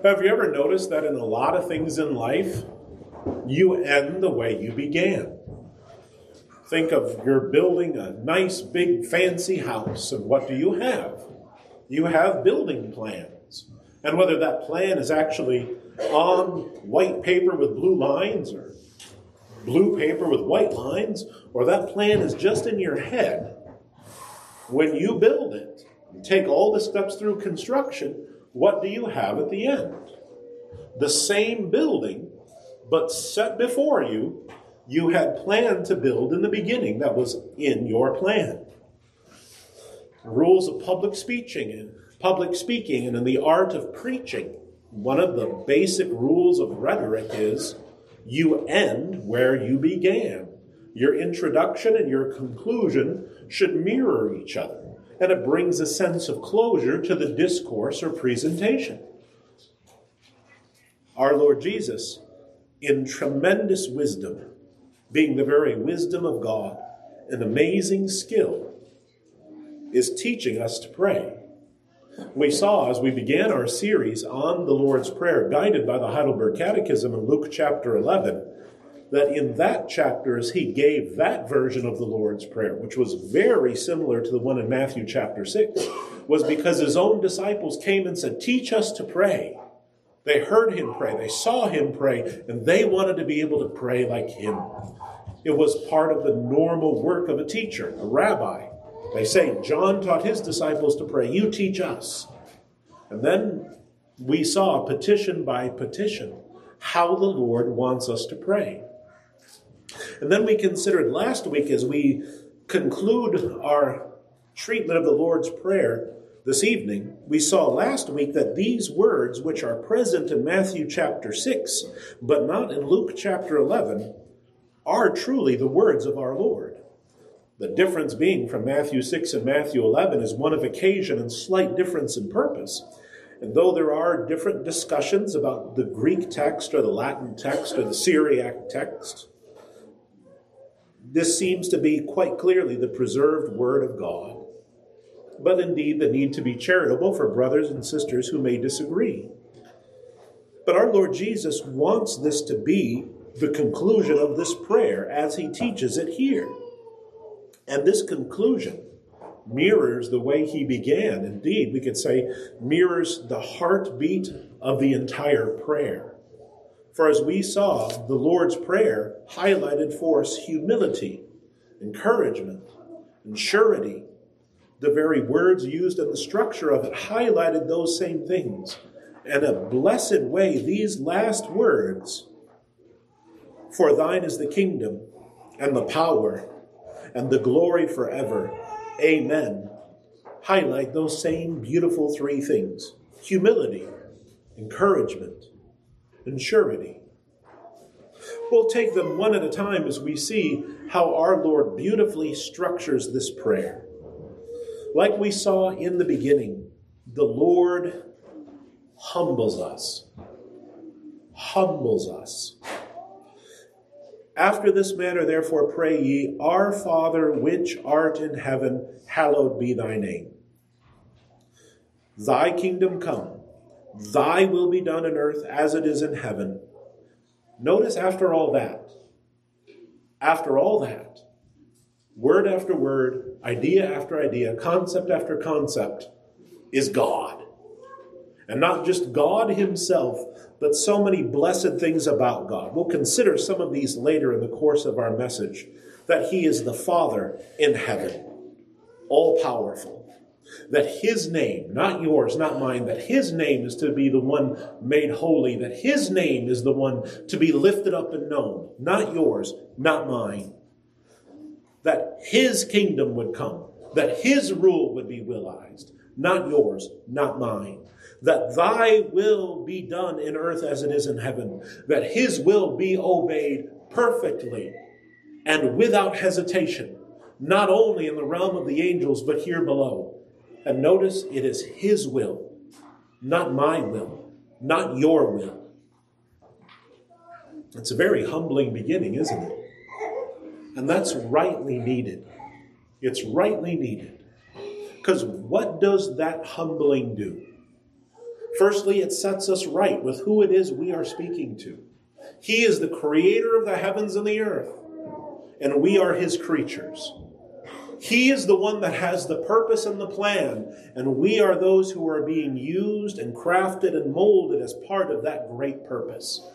Have you ever noticed that in a lot of things in life, you end the way you began? Think of you're building a nice, big, fancy house, and what do you have? You have building plans. And whether that plan is actually on white paper with blue lines or blue paper with white lines, or that plan is just in your head, when you build it, and take all the steps through construction, what do you have at the end? The same building, but set before you, you had planned to build in the beginning that was in your plan. Rules of public speaking and in the art of preaching, one of the basic rules of rhetoric is you end where you began. Your introduction and your conclusion should mirror each other, and it brings a sense of closure to the discourse or presentation. Our Lord Jesus, in tremendous wisdom, being the very wisdom of God, an amazing skill, is teaching us to pray. We saw as we began our series on the Lord's Prayer, guided by the Heidelberg Catechism in Luke chapter 11, that in that chapter, as he gave that version of the Lord's Prayer, which was very similar to the one in Matthew chapter 6, was because his own disciples came and said, "Teach us to pray." They heard him pray, they saw him pray, and they wanted to be able to pray like him. It was part of the normal work of a teacher, a rabbi. They say, John taught his disciples to pray, you teach us. And then we saw petition by petition how the Lord wants us to pray. And then we considered last week, as we conclude our treatment of the Lord's Prayer this evening, we saw last week that these words, which are present in Matthew chapter 6, but not in Luke chapter 11, are truly the words of our Lord. The difference being from Matthew 6 and Matthew 11 is one of occasion and slight difference in purpose. And though there are different discussions about the Greek text or the Latin text or the Syriac text, this seems to be quite clearly the preserved word of God. But indeed the need to be charitable for brothers and sisters who may disagree. But our Lord Jesus wants this to be the conclusion of this prayer as he teaches it here. And this conclusion mirrors the way he began. Indeed, we could say mirrors the heartbeat of the entire prayer. For as we saw, the Lord's Prayer highlighted for us humility, encouragement, and surety. The very words used in the structure of it highlighted those same things. And a blessed way, these last words, "For thine is the kingdom, and the power, and the glory forever. Amen," highlight those same beautiful three things: humility, encouragement, and surety. We'll take them one at a time as we see how our Lord beautifully structures this prayer. Like we saw in the beginning, the Lord humbles us. Humbles us. "After this manner, therefore, pray ye, Our Father, which art in heaven, hallowed be thy name. Thy kingdom come, thy will be done on earth as it is in heaven." Notice after all that, word after word, idea after idea, concept after concept, is God. And not just God himself, but so many blessed things about God. We'll consider some of these later in the course of our message. That he is the Father in heaven, all-powerful. That his name, not yours, not mine, that his name is to be the one made holy. That his name is the one to be lifted up and known. Not yours, not mine. That his kingdom would come. That his rule would be realized. Not yours, not mine. That thy will be done in earth as it is in heaven. That his will be obeyed perfectly and without hesitation. Not only in the realm of the angels, but here below. And notice it is his will, not my will, not your will. It's a very humbling beginning, isn't it? And that's rightly needed. It's rightly needed. Because what does that humbling do? Firstly, it sets us right with who it is we are speaking to. He is the creator of the heavens and the earth, and we are his creatures. He is the one that has the purpose and the plan, and we are those who are being used and crafted and molded as part of that great purpose.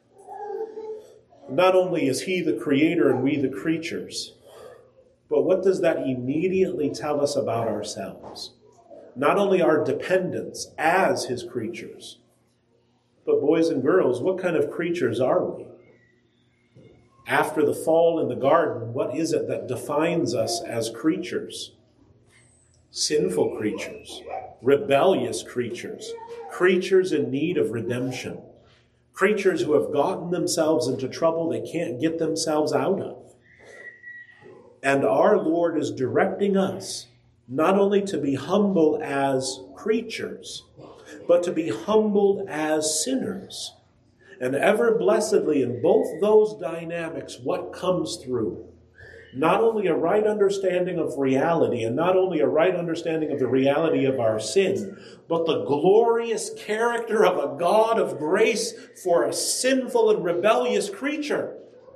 Not only is he the creator and we the creatures, but what does that immediately tell us about ourselves? Not only our dependence as his creatures, but boys and girls, what kind of creatures are we? After the fall in the garden, what is it that defines us as creatures? Sinful creatures, rebellious creatures, creatures in need of redemption, creatures who have gotten themselves into trouble they can't get themselves out of. And our Lord is directing us not only to be humble as creatures, but to be humbled as sinners. And ever blessedly in both those dynamics, what comes through? Not only a right understanding of reality, and not only a right understanding of the reality of our sin, but the glorious character of a God of grace for a sinful and rebellious creature.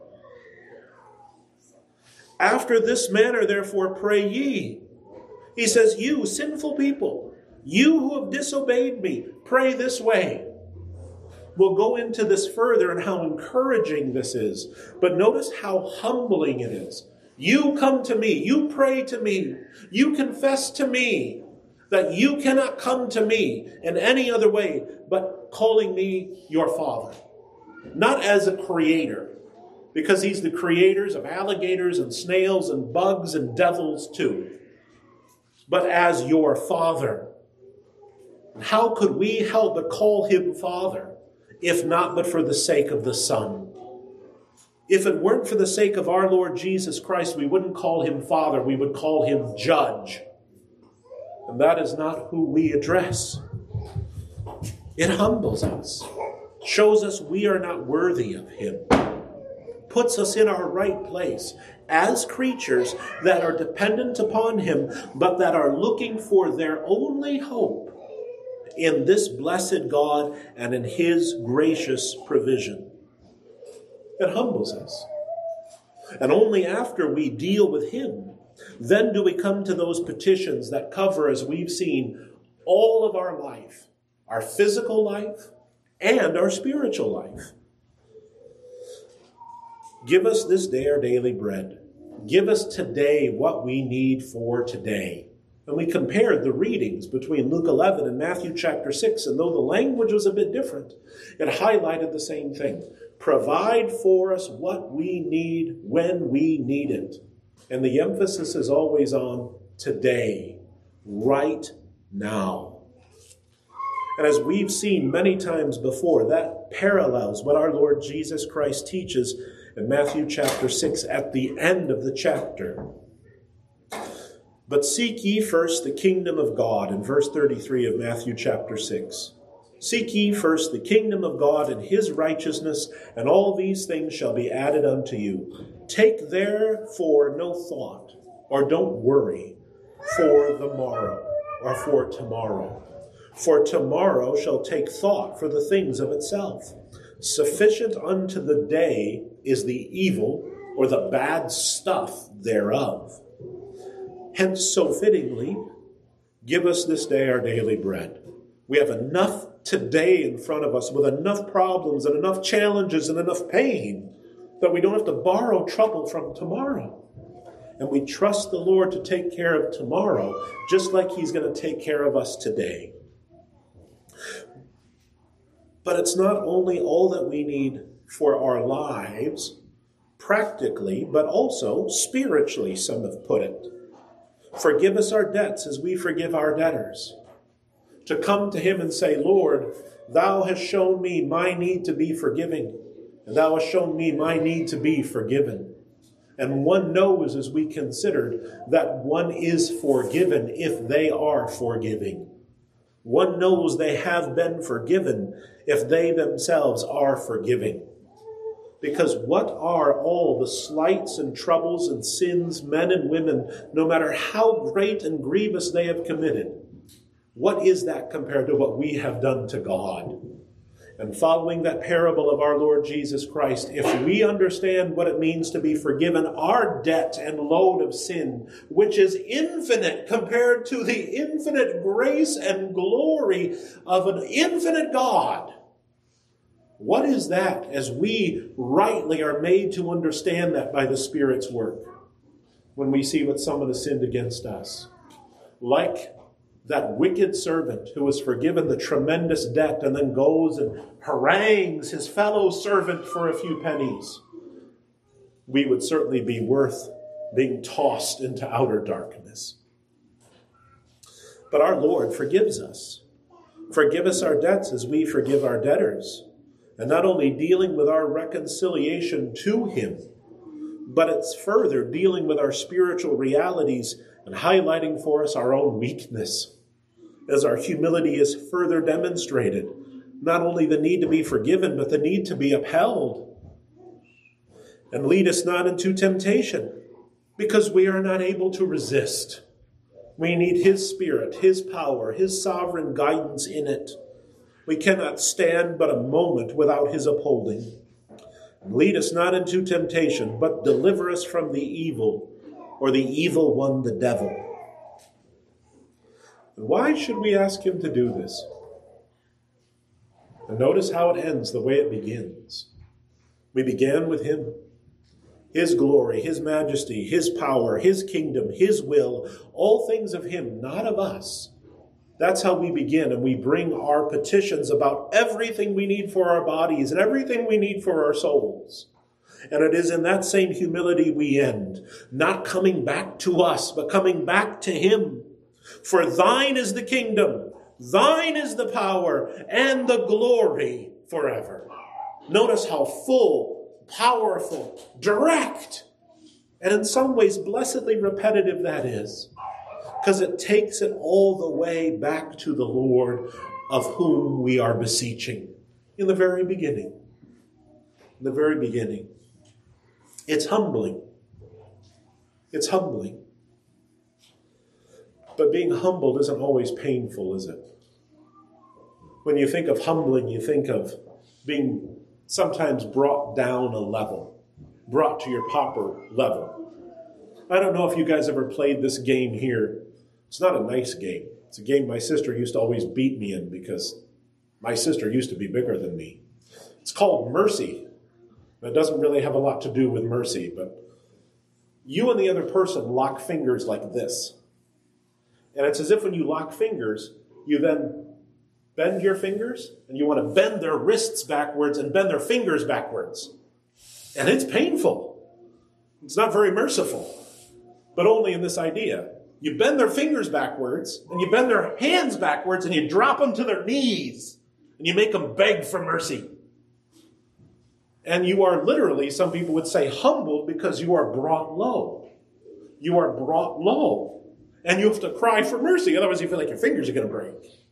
After this manner, therefore, pray ye. He says, you sinful people, you who have disobeyed me, pray this way. We'll go into this further and how encouraging this is. But notice how humbling it is. You come to me, you pray to me, you confess to me that you cannot come to me in any other way but calling me your Father. Not as a creator, because he's the creators of alligators and snails and bugs and devils too, but as your Father. How could we help but call him Father, if not but for the sake of the Son? If it weren't for the sake of our Lord Jesus Christ, we wouldn't call him Father, we would call him Judge. And that is not who we address. It humbles us, shows us we are not worthy of him, puts us in our right place as creatures that are dependent upon him, but that are looking for their only hope in this blessed God and in his gracious provision. It humbles us. And only after we deal with him, then do we come to those petitions that cover, as we've seen, all of our life, our physical life and our spiritual life. Give us this day our daily bread. Give us today what we need for today. And we compared the readings between Luke 11 and Matthew chapter 6, and though the language was a bit different, it highlighted the same thing. Provide for us what we need when we need it. And the emphasis is always on today, right now. And as we've seen many times before, that parallels what our Lord Jesus Christ teaches in Matthew chapter 6 at the end of the chapter. But seek ye first the kingdom of God, in verse 33 of Matthew chapter 6. Seek ye first the kingdom of God and his righteousness, and all these things shall be added unto you. Take therefore no thought, or don't worry, for the morrow, or for tomorrow. For tomorrow shall take thought for the things of itself. Sufficient unto the day is the evil, or the bad stuff thereof. Hence, so fittingly, give us this day our daily bread. We have enough today in front of us with enough problems and enough challenges and enough pain that we don't have to borrow trouble from tomorrow. And we trust the Lord to take care of tomorrow, just like he's going to take care of us today. But it's not only all that we need for our lives, practically, but also spiritually, some have put it. Forgive us our debts as we forgive our debtors. To come to him and say, Lord, thou hast shown me my need to be forgiving, and thou hast shown me my need to be forgiven. And one knows, as we considered, that one is forgiven if they are forgiving. One knows they have been forgiven if they themselves are forgiving. Because what are all the slights and troubles and sins men and women, no matter how great and grievous they have committed, What is that compared to what we have done to God? And following that parable of our Lord Jesus Christ, if we understand what it means to be forgiven, our debt and load of sin, which is infinite compared to the infinite grace and glory of an infinite God, what is that as we rightly are made to understand that by the Spirit's work when we see what someone has sinned against us? Like that wicked servant who was forgiven the tremendous debt and then goes and harangues his fellow servant for a few pennies, we would certainly be worth being tossed into outer darkness. But our Lord forgives us. Forgive us our debts as we forgive our debtors. And not only dealing with our reconciliation to him, but it's further dealing with our spiritual realities and highlighting for us our own weakness, as our humility is further demonstrated. Not only the need to be forgiven, but the need to be upheld. And lead us not into temptation, because we are not able to resist. We need his Spirit, his power, his sovereign guidance in it. We cannot stand but a moment without his upholding. Lead us not into temptation, but deliver us from the evil, or the evil one, the devil. And why should we ask him to do this? And notice how it ends, the way it begins. We began with him. His glory, his majesty, his power, his kingdom, his will, all things of him, not of us. That's how we begin, and we bring our petitions about everything we need for our bodies and everything we need for our souls. And it is in that same humility we end, not coming back to us, but coming back to him. For thine is the kingdom, thine is the power, and the glory forever. Notice how full, powerful, direct, and in some ways blessedly repetitive that is. Because it takes it all the way back to the Lord of whom we are beseeching. In the very beginning. In the very beginning. It's humbling. It's humbling. But being humbled isn't always painful, is it? When you think of humbling, you think of being sometimes brought down a level, brought to your pauper level. I don't know if you guys ever played this game here. It's not a nice game. It's a game my sister used to always beat me in because my sister used to be bigger than me. It's called Mercy. It doesn't really have a lot to do with mercy, but you and the other person lock fingers like this. And it's as if when you lock fingers, you then bend your fingers, and you want to bend their wrists backwards and bend their fingers backwards. And it's painful. It's not very merciful, but only in this idea. You bend their fingers backwards, and you bend their hands backwards, and you drop them to their knees, and you make them beg for mercy. And you are literally, some people would say, humbled because you are brought low. You are brought low. And you have to cry for mercy, otherwise you feel like your fingers are going to break.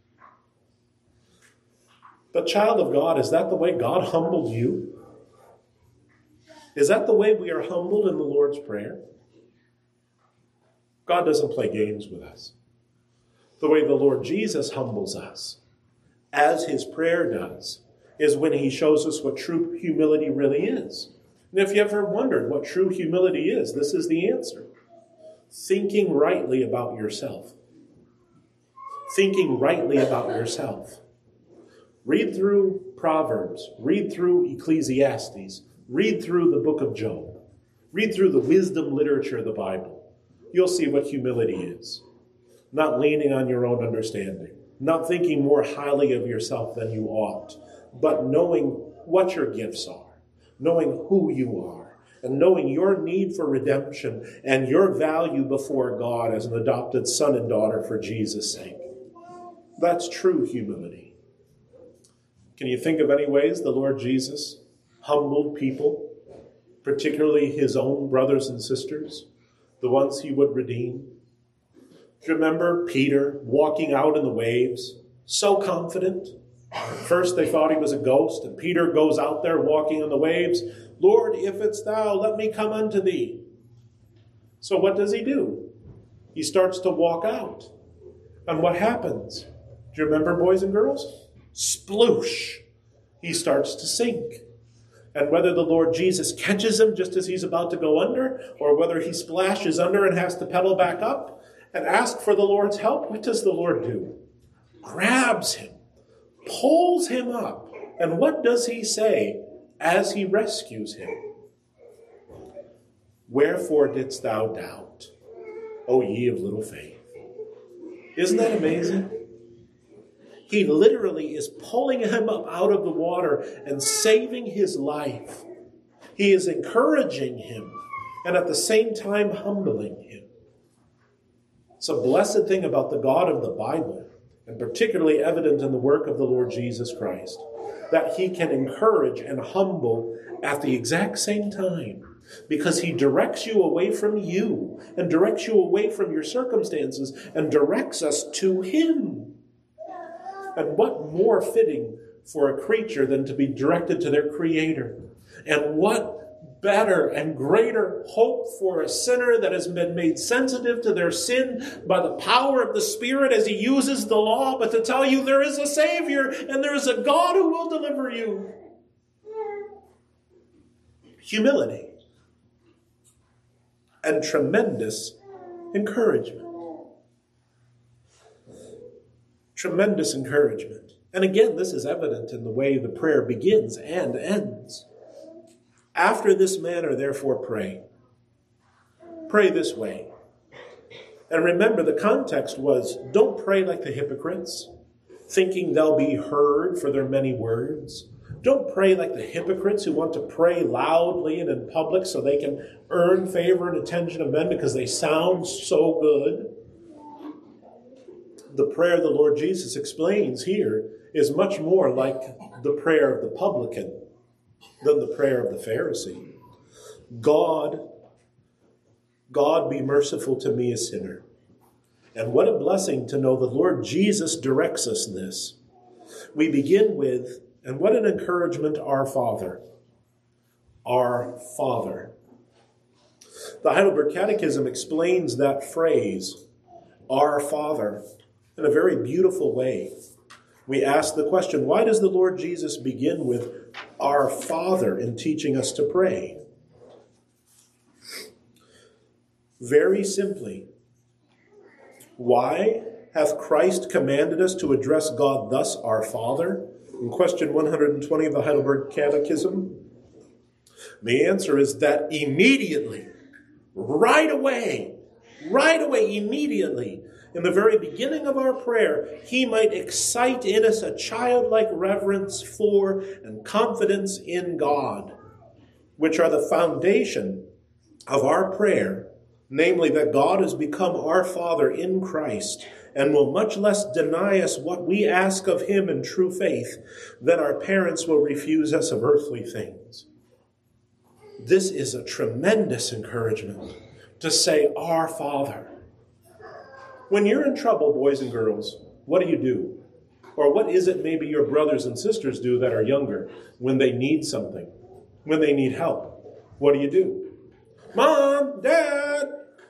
But child of God, is that the way God humbled you? Is that the way we are humbled in the Lord's Prayer? God doesn't play games with us. The way the Lord Jesus humbles us, as his prayer does, is when he shows us what true humility really is. And if you ever wondered what true humility is, this is the answer. Thinking rightly about yourself. Thinking rightly about yourself. Read through Proverbs. Read through Ecclesiastes. Read through the book of Job. Read through the wisdom literature of the Bible. You'll see what humility is. Not leaning on your own understanding. Not thinking more highly of yourself than you ought. But knowing what your gifts are. Knowing who you are. And knowing your need for redemption and your value before God as an adopted son and daughter for Jesus' sake. That's true humility. Can you think of any ways the Lord Jesus humbled people, particularly his own brothers and sisters, the ones he would redeem? Do you remember Peter walking out in the waves, so confident? First they thought he was a ghost, and Peter goes out there walking on the waves. Lord, if it's thou, let me come unto thee. So what does he do? He starts to walk out. And what happens? Do you remember, boys and girls? Sploosh. He starts to sink. And whether the Lord Jesus catches him just as he's about to go under, or whether he splashes under and has to pedal back up and ask for the Lord's help, what does the Lord do? Grabs him, pulls him up. And what does he say as he rescues him? Wherefore didst thou doubt, O ye of little faith? Isn't that amazing? He literally is pulling him up out of the water and saving his life. He is encouraging him and at the same time humbling him. It's a blessed thing about the God of the Bible, and particularly evident in the work of the Lord Jesus Christ, that he can encourage and humble at the exact same time, because he directs you away from you and directs you away from your circumstances and directs us to him. And what more fitting for a creature than to be directed to their Creator? And what better and greater hope for a sinner that has been made sensitive to their sin by the power of the Spirit as he uses the law, but to tell you there is a Savior and there is a God who will deliver you. Humility and tremendous encouragement. Tremendous encouragement. And again, this is evident in the way the prayer begins and ends. After this manner, therefore, pray. Pray this way. And remember, the context was, don't pray like the hypocrites, thinking they'll be heard for their many words. Don't pray like the hypocrites who want to pray loudly and in public so they can earn favor and attention of men because they sound so good. The prayer the Lord Jesus explains here is much more like the prayer of the publican than the prayer of the Pharisee. God be merciful to me, a sinner. And what a blessing to know the Lord Jesus directs us in this. We begin with, and what an encouragement, our Father. Our Father. The Heidelberg Catechism explains that phrase, our Father, in a very beautiful way. We ask the question, why does the Lord Jesus begin with our Father in teaching us to pray? Very simply, why hath Christ commanded us to address God thus, our Father? In question 120 of the Heidelberg Catechism, the answer is that immediately, right away, immediately, in the very beginning of our prayer, he might excite in us a childlike reverence for and confidence in God, which are the foundation of our prayer, namely that God has become our Father in Christ and will much less deny us what we ask of him in true faith than our parents will refuse us of earthly things. This is a tremendous encouragement to say, our Father. When you're in trouble, boys and girls, what do? Or what is it maybe your brothers and sisters do that are younger when they need something, when they need help? What do? Mom, Dad!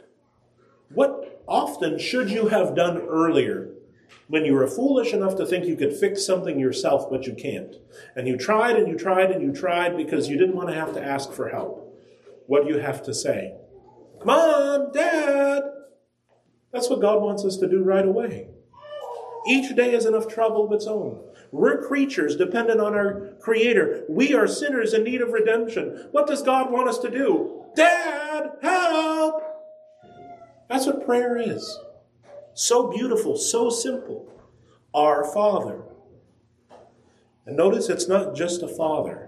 What often should you have done earlier when you were foolish enough to think you could fix something yourself, but you can't? And you tried and you tried and you tried because you didn't want to have to ask for help. What do you have to say? Mom, Dad! That's what God wants us to do right away. Each day is enough trouble of its own. We're creatures dependent on our Creator. We are sinners in need of redemption. What does God want us to do? Dad, help! That's what prayer is. So beautiful, so simple. Our Father. And notice it's not just a father.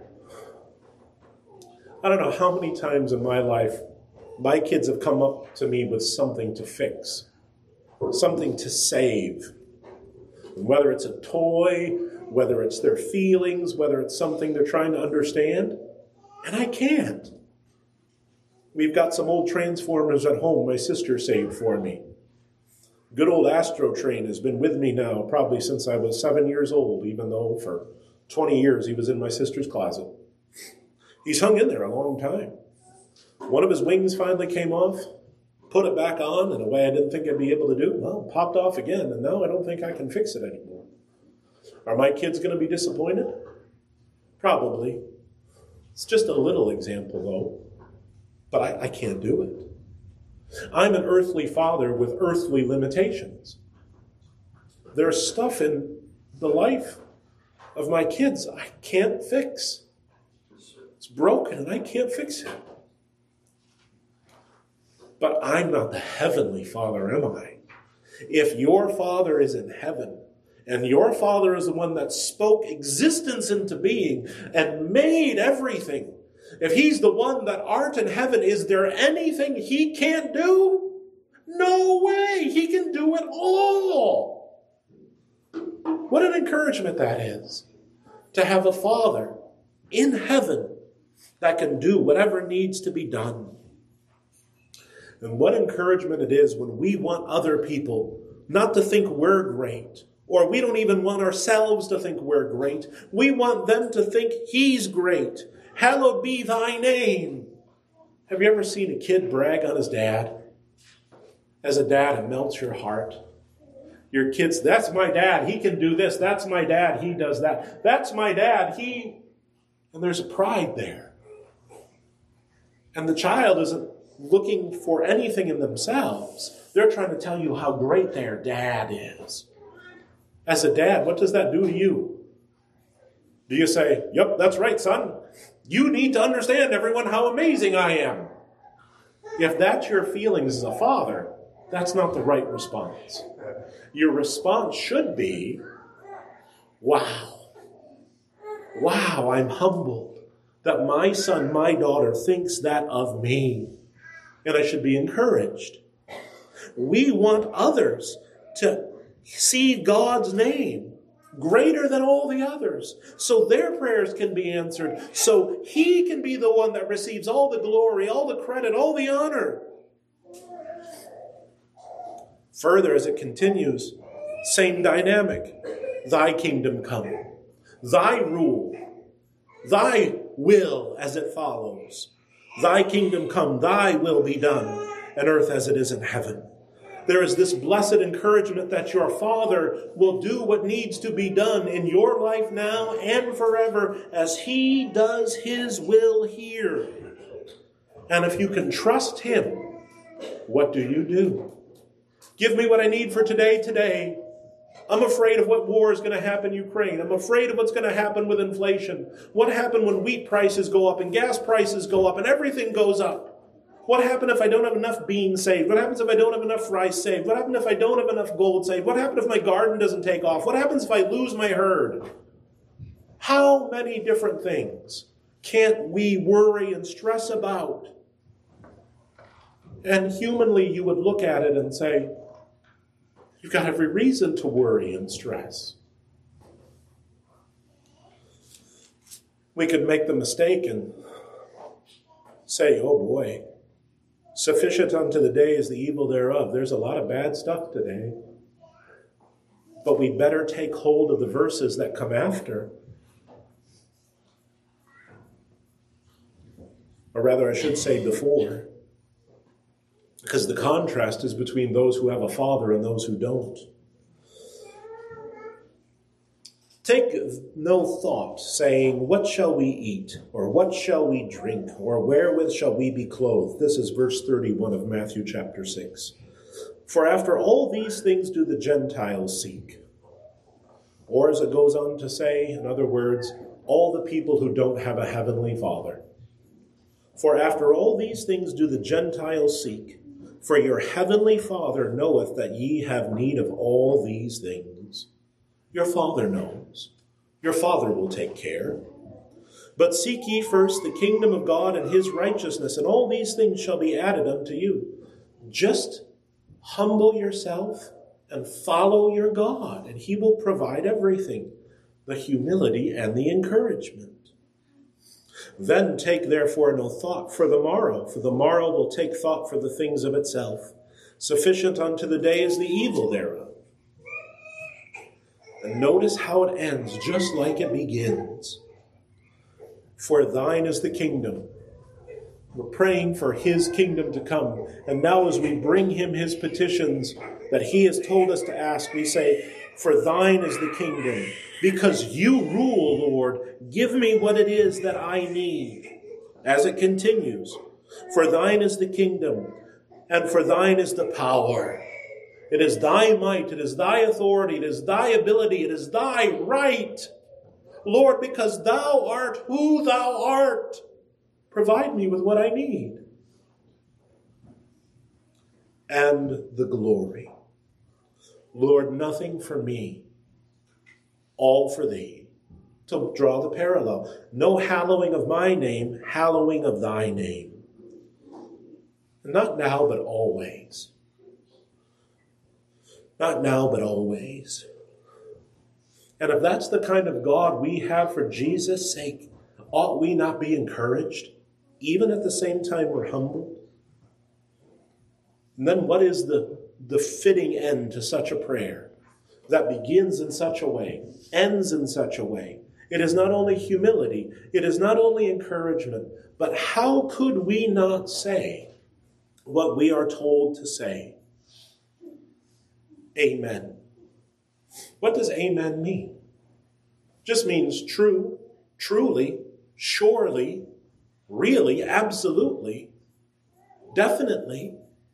I don't know how many times in my life my kids have come up to me with something to fix, something to save. Whether it's a toy, whether it's their feelings, whether it's something they're trying to understand, and I can't. We've got some old transformers at home my sister saved for me. Good old Astro Train has been with me now probably since I was 7 years old, even though for 20 years he was in my sister's closet. He's hung in there a long time. One of his wings finally came off, put it back on in a way I didn't think I'd be able to do. Well, popped off again, and now I don't think I can fix it anymore. Are my kids going to be disappointed? Probably. It's just a little example, though. But I can't do it. I'm an earthly father with earthly limitations. There's stuff in the life of my kids I can't fix. It's broken and I can't fix it. But I'm not the heavenly Father, am I? If your Father is in heaven, and your Father is the one that spoke existence into being and made everything, if he's the one that art in heaven, is there anything he can't do? No way! He can do it all! What an encouragement that is, to have a Father in heaven that can do whatever needs to be done. And what encouragement it is when we want other people not to think we're great, or we don't even want ourselves to think we're great. We want them to think he's great. Hallowed be thy name. Have you ever seen a kid brag on his dad? As a dad, it melts your heart. Your kids, that's my dad, he can do this. That's my dad, he does that. That's my dad, he... And there's a pride there. And the child isn't looking for anything in themselves. They're trying to tell you how great their dad is. As a dad, what does that do to you? Do you say, yep, that's right, son. You need to understand, everyone, how amazing I am. If that's your feelings as a father, that's not the right response. Your response should be, wow. Wow, I'm humbled that my son, my daughter thinks that of me. And I should be encouraged. We want others to see God's name greater than all the others, so their prayers can be answered, so he can be the one that receives all the glory, all the credit, all the honor. Further, as it continues, same dynamic. Thy kingdom come, thy rule, thy will as it follows. Thy kingdom come, thy will be done, on earth as it is in heaven. There is this blessed encouragement that your Father will do what needs to be done in your life now and forever as he does his will here. And if you can trust him, what do? Give me what I need for today. I'm afraid of what war is going to happen in Ukraine. I'm afraid of what's going to happen with inflation. What happened when wheat prices go up and gas prices go up and everything goes up? What happens if I don't have enough beans saved? What happens if I don't have enough rice saved? What happens if I don't have enough gold saved? What happens if my garden doesn't take off? What happens if I lose my herd? How many different things can't we worry and stress about? And humanly, you would look at it and say, you've got every reason to worry and stress. We could make the mistake and say, oh boy, sufficient unto the day is the evil thereof. There's a lot of bad stuff today. But we better take hold of the verses that come after. Or rather, I should say before. Because the contrast is between those who have a father and those who don't. Take no thought, saying, what shall we eat? Or what shall we drink? Or wherewith shall we be clothed? This is verse 31 of Matthew chapter 6. For after all these things do the Gentiles seek. Or as it goes on to say, in other words, all the people who don't have a heavenly Father. For after all these things do the Gentiles seek. For your heavenly Father knoweth that ye have need of all these things. Your Father knows. Your Father will take care. But seek ye first the kingdom of God and his righteousness, and all these things shall be added unto you. Just humble yourself and follow your God, and he will provide everything, the humility and the encouragement. Then take therefore no thought for the morrow will take thought for the things of itself. Sufficient unto the day is the evil thereof. And notice how it ends, just like it begins. For thine is the kingdom. We're praying for his kingdom to come. And now as we bring him his petitions that he has told us to ask, we say, For thine is the kingdom. Because you rule, Lord, give me what it is that I need. As it continues, for thine is the kingdom, and for thine is the power. It is thy might, it is thy authority, it is thy ability, it is thy right. Lord, because thou art who thou art, provide me with what I need. And the glory. Lord, nothing for me, all for thee. To draw the parallel. No hallowing of my name, hallowing of thy name. Not now, but always. Not now, but always. And if that's the kind of God we have for Jesus' sake, ought we not be encouraged, even at the same time we're humbled? And then what is the fitting end to such a prayer that begins in such a way, ends in such a way? It is not only humility, it is not only encouragement, but how could we not say what we are told to say? Amen. What does amen mean? Just means true, truly, surely, really, absolutely, definitely.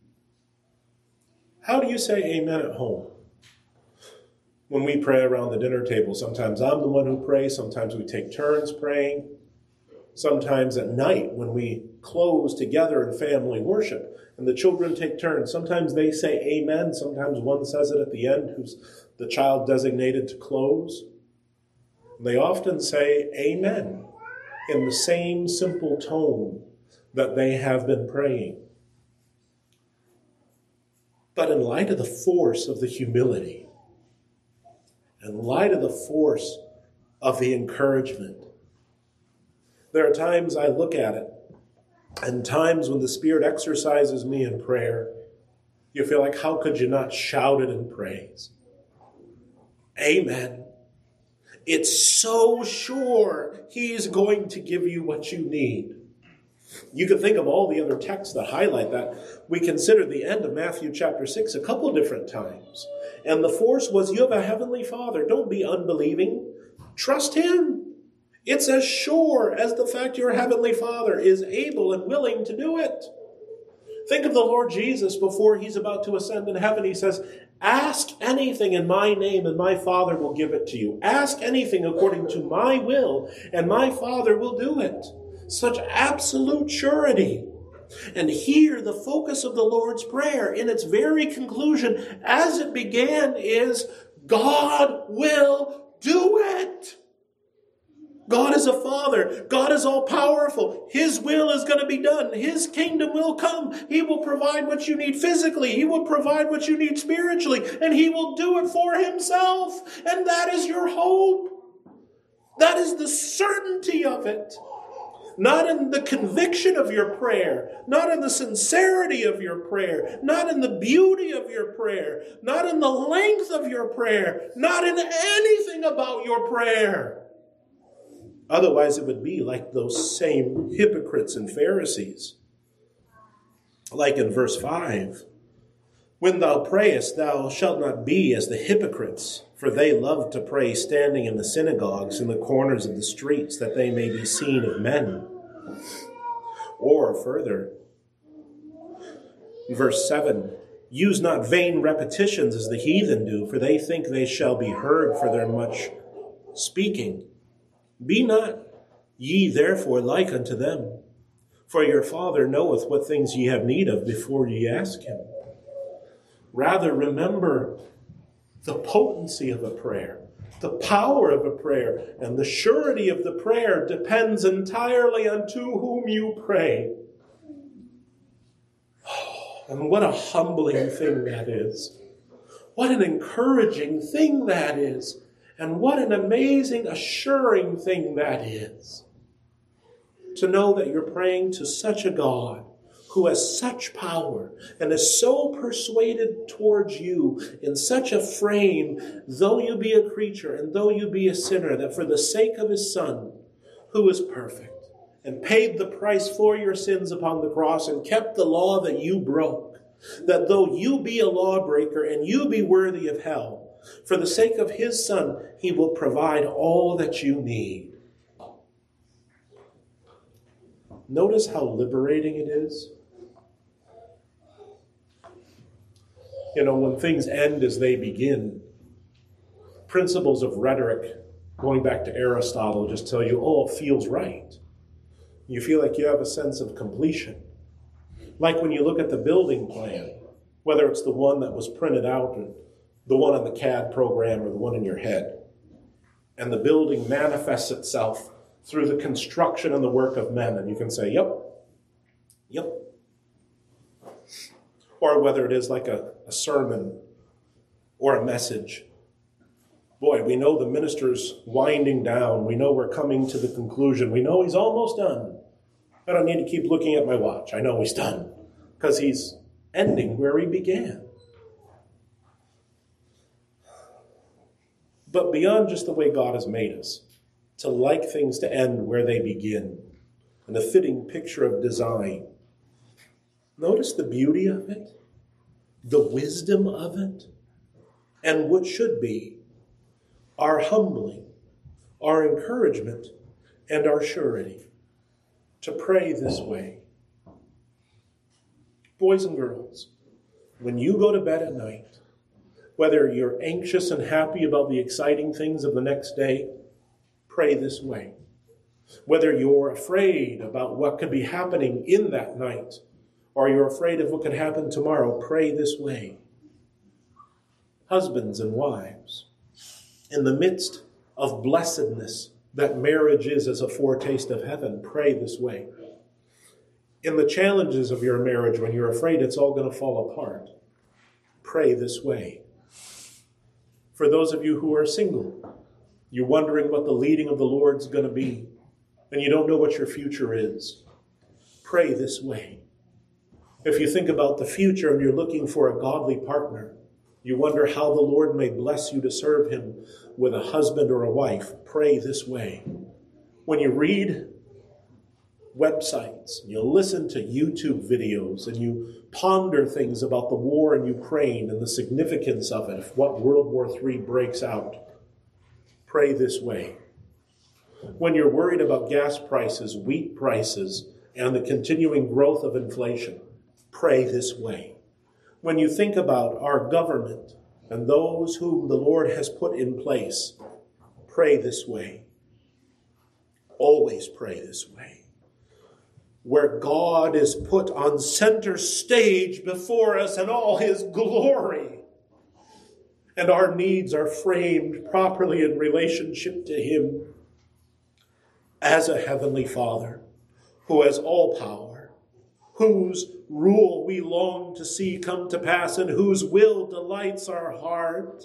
How do you say amen at home? When we pray around the dinner table, sometimes I'm the one who prays, sometimes we take turns praying. Sometimes at night when we close together in family worship and the children take turns, sometimes they say amen, sometimes one says it at the end who's the child designated to close. They often say amen in the same simple tone that they have been praying. But in light of the force of the humility, in light of the force of the encouragement, there are times I look at it, and times when the Spirit exercises me in prayer, you feel like, how could you not shout it in praise? Amen. It's so sure He's going to give you what you need. You can think of all the other texts that highlight that. We considered the end of Matthew chapter 6 a couple different times. And the force was, you have a heavenly Father. Don't be unbelieving. Trust Him. It's as sure as the fact your heavenly Father is able and willing to do it. Think of the Lord Jesus before He's about to ascend in heaven. He says, ask anything in my name and my Father will give it to you. Ask anything according to my will and my Father will do it. Such absolute surety. And here the focus of the Lord's Prayer in its very conclusion as it began is, God will do it. God is a Father. God is all powerful. His will is going to be done. His kingdom will come. He will provide what you need physically. He will provide what you need spiritually. And He will do it for Himself. And that is your hope. That is the certainty of it. Not in the conviction of your prayer, not in the sincerity of your prayer, not in the beauty of your prayer, not in the length of your prayer, not in anything about your prayer. Otherwise, it would be like those same hypocrites and Pharisees. Like in verse 5, when thou prayest, thou shalt not be as the hypocrites, for they love to pray standing in the synagogues in the corners of the streets, that they may be seen of men. Or further, verse 7, use not vain repetitions as the heathen do, for they think they shall be heard for their much speaking. Be not ye therefore like unto them, for your Father knoweth what things ye have need of before ye ask Him. Rather, remember the potency of a prayer, the power of a prayer, and the surety of the prayer depends entirely on to whom you pray. Oh, and what a humbling thing that is. What an encouraging thing that is. And what an amazing, assuring thing that is. To know that you're praying to such a God who has such power and is so persuaded towards you in such a frame, though you be a creature and though you be a sinner, that for the sake of His Son, who is perfect and paid the price for your sins upon the cross and kept the law that you broke, that though you be a lawbreaker and you be worthy of hell, For the sake of his Son, he will provide all that you need. Notice how liberating it is. You know, when things end as they begin, principles of rhetoric, going back to Aristotle, just tell you, oh, it feels right. You feel like you have a sense of completion. Like when you look at the building plan, whether it's the one that was printed out or the one on the CAD program or the one in your head, and the building manifests itself through the construction and the work of men, and you can say, yep. Or whether it is like a sermon or a message. Boy, we know the minister's winding down. We know we're coming to the conclusion. We know he's almost done. I don't need to keep looking at my watch. I know he's done because he's ending where he began. But beyond just the way God has made us, to like things to end where they begin, and a fitting picture of design, notice the beauty of it, the wisdom of it, and what should be our humbling, our encouragement, and our surety to pray this way. Boys and girls, when you go to bed at night, whether you're anxious and happy about the exciting things of the next day, pray this way. Whether you're afraid about what could be happening in that night, or you're afraid of what could happen tomorrow, pray this way. Husbands and wives, in the midst of blessedness that marriage is as a foretaste of heaven, pray this way. In the challenges of your marriage, when you're afraid it's all going to fall apart, pray this way. For those of you who are single, you're wondering what the leading of the Lord's going to be, and you don't know what your future is, pray this way. If you think about the future and you're looking for a godly partner, you wonder how the Lord may bless you to serve him with a husband or a wife, pray this way. When you read websites, you listen to YouTube videos, and you ponder things about the war in Ukraine and the significance of it, if what World War III breaks out, pray this way. When you're worried about gas prices, wheat prices, and the continuing growth of inflation, pray this way. When you think about our government and those whom the Lord has put in place, pray this way. Always pray this way. Where God is put on center stage before us in all his glory, and our needs are framed properly in relationship to him as a heavenly Father who has all power, whose rule we long to see come to pass, and whose will delights our heart.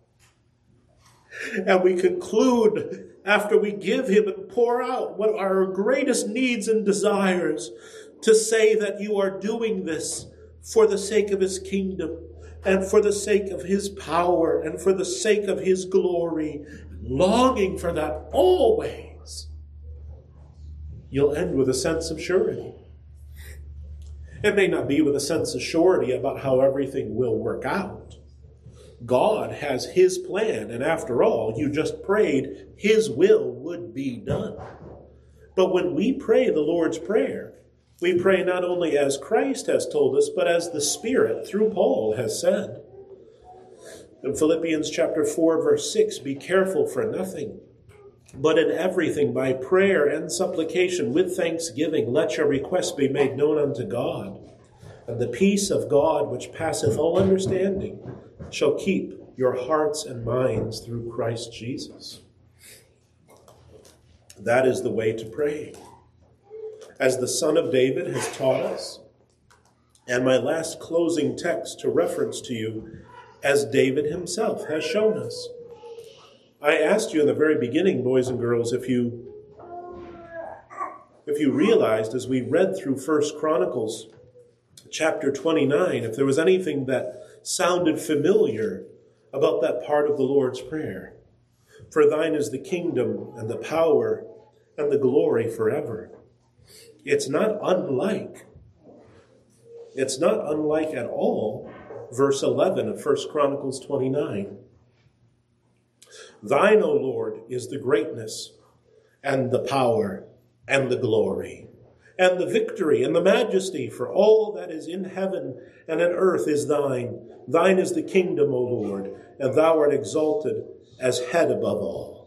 And we conclude, after we give him and pour out what our greatest needs and desires, to say that you are doing this for the sake of his kingdom, and for the sake of his power, and for the sake of his glory, longing for that always. You'll end with a sense of surety. It may not be with a sense of surety about how everything will work out. God has his plan, and after all, you just prayed his will would be done. But when we pray the Lord's Prayer, we pray not only as Christ has told us, but as the Spirit, through Paul, has said. In Philippians chapter 4, verse 6, be careful for nothing, but in everything by prayer and supplication with thanksgiving, let your requests be made known unto God. And the peace of God, which passeth all understanding, shall keep your hearts and minds through Christ Jesus. That is the way to pray, as the Son of David has taught us. And my last closing text to reference to you, as David himself has shown us. I asked you in the very beginning, boys and girls, if you realized as we read through 1 Chronicles chapter 29, if there was anything that sounded familiar about that part of the Lord's Prayer. For thine is the kingdom and the power and the glory forever. It's not unlike at all verse 11 of 1 Chronicles 29. Thine, O Lord, is the greatness and the power and the glory and the victory and the majesty, for all that is in heaven and in earth is thine. Thine is the kingdom, O Lord, and thou art exalted as head above all.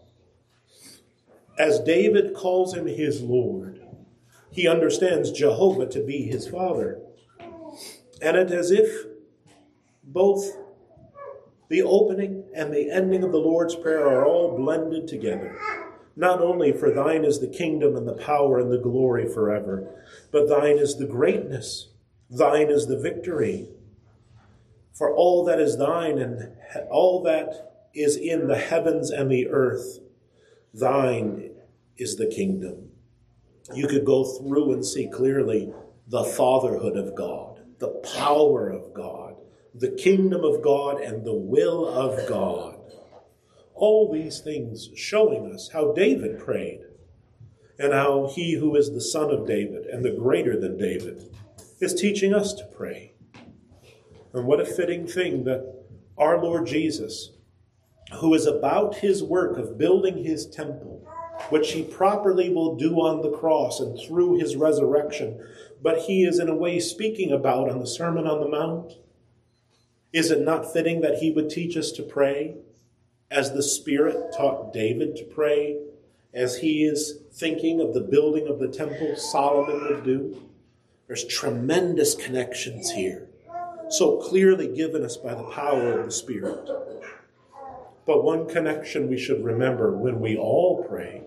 As David calls him his Lord, he understands Jehovah to be his Father. And it's as if both the opening and the ending of the Lord's Prayer are all blended together. Not only for thine is the kingdom and the power and the glory forever, but thine is the greatness, thine is the victory. For all that is thine and all that is in the heavens and the earth, thine is the kingdom. You could go through and see clearly the fatherhood of God, the power of God, the kingdom of God, and the will of God. All these things showing us how David prayed and how he who is the son of David and the greater than David is teaching us to pray. And what a fitting thing that our Lord Jesus, who is about his work of building his temple, which he properly will do on the cross and through his resurrection, but he is in a way speaking about on the Sermon on the Mount. Is it not fitting that he would teach us to pray as the Spirit taught David to pray, as he is thinking of the building of the temple Solomon would do? There's tremendous connections here, so clearly given us by the power of the Spirit. But one connection we should remember when we all pray,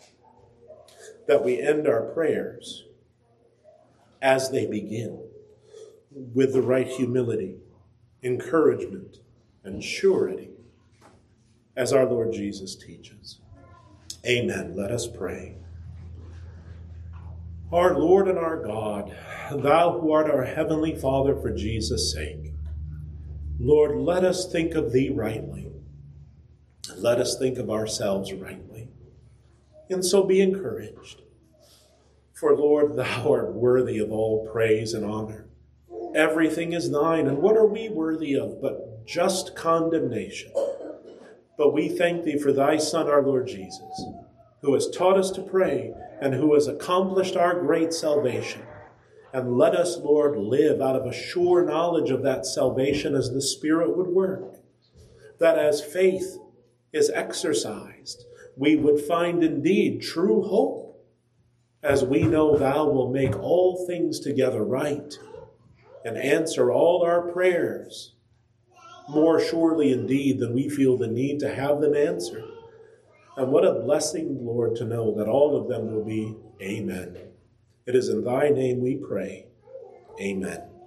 that we end our prayers as they begin, with the right humility, encouragement, and surety, as our Lord Jesus teaches. Amen. Let us pray. Our Lord and our God, thou who art our heavenly Father for Jesus' sake, Lord, let us think of thee rightly. Let us think of ourselves rightly. And so be encouraged. For Lord, thou art worthy of all praise and honor. Everything is thine, and what are we worthy of but just condemnation? But we thank thee for thy Son, our Lord Jesus, who has taught us to pray and who has accomplished our great salvation. And let us, Lord, live out of a sure knowledge of that salvation as the Spirit would work, that as faith is exercised, we would find indeed true hope, as we know thou will make all things together right and answer all our prayers more surely indeed than we feel the need to have them answered. And what a blessing, Lord, to know that all of them will be amen. It is in thy name we pray. Amen.